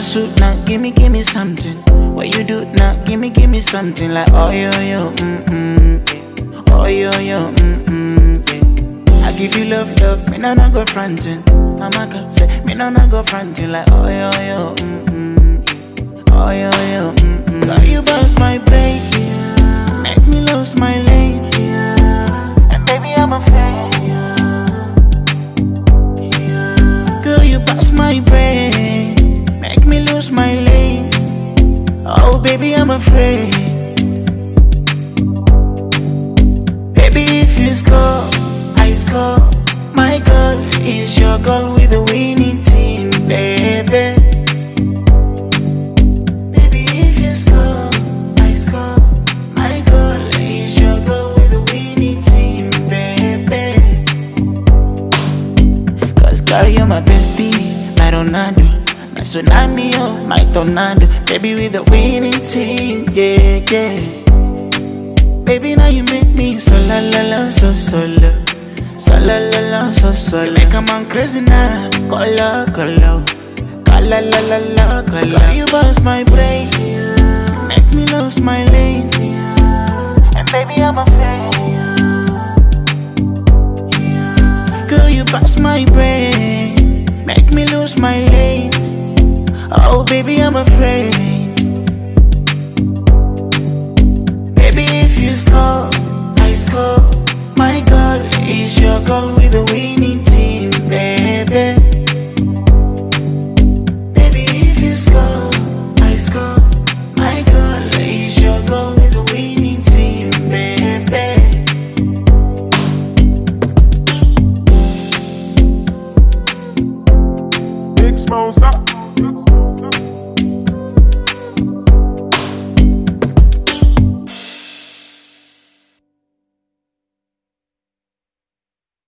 suit now, give me something. What you do now, give me something like oh yo yo, yeah. Oh yo yo, yeah. I give you love, me no go fronting. Mama girl say me no go fronting like oh yo yo, yeah. Oh yo yo, Girl, you bounce my brain, make me lose my lane, and baby I'm afraid. Girl, you bounce my brain, make me lose my lane. Oh baby I'm afraid. Baby if you score, I score. My girl is your girl with the winning team, baby. Baby if you score, I score. My girl is your girl with the winning team, baby. Cause girl you're my bestie, my Ronaldo, my tsunami, oh, my tornado. Baby with the winning team, yeah, yeah. Baby now you make me so la la la, so solo. So la la la, so solo. You make a man crazy now, color, color. Color la la la, color. Girl, you bounce my brain, make me lose my lane, and baby I'm afraid. Girl, you bounce my brain, make me lose my lane. Oh baby I'm afraid. Baby if you score, I score. My girl is your girl with the win.